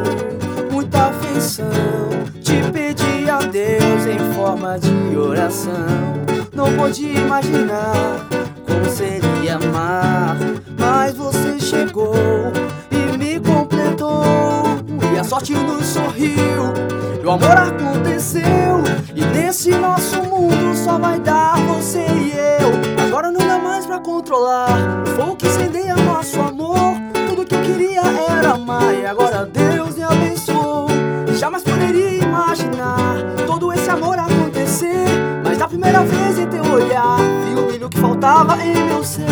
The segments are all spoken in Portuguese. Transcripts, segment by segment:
muita afeição. Te pedi a Deus em forma de oração. Não pude imaginar como seria amar, mas você chegou e me completou. E a sorte nos sorriu, e o amor aconteceu. E nesse nosso mundo só vai dar você e eu. Agora não dá mais pra controlar o fogo que incendeia nosso amor. Tudo que eu queria era amar, e agora Deus me abençoou. Jamais poderia imaginar todo esse amor acontecer, mas da primeira vez em teu olhar vi o brilho que faltava em meu ser.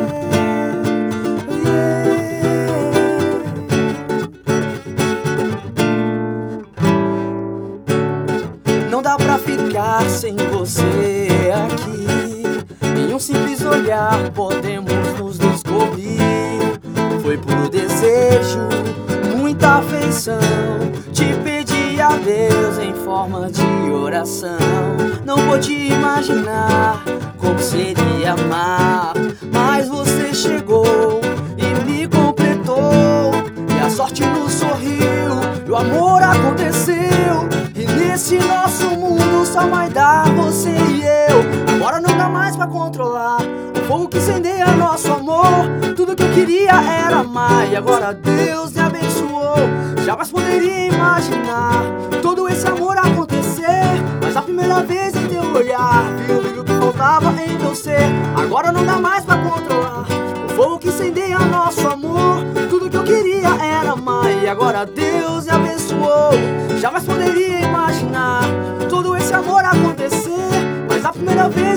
Não dá pra ficar sem você aqui. Em um simples olhar podemos nos descobrir. Foi puro desejo, muita afeição. Te pedi a Deus em forma de oração. Não pude imaginar como seria amar, mas você chegou e me completou. E a sorte nos sorriu, e o amor aconteceu. E nesse nosso mundo só vai dar você e eu. Agora não dá mais pra controlar o fogo que incendeia nosso amor. Tudo que eu queria era amar, e agora Deus me abençoou. Jamais poderia imaginar todo esse amor acontecer, mas a primeira vez em teu olhar vi o brilho que faltava em meu ser. Agora não dá mais pra controlar o fogo que incendeia nosso amor. Tudo que eu queria era amar, e agora Deus me abençoou. Jamais poderia imaginar todo esse amor acontecer, mas a primeira vez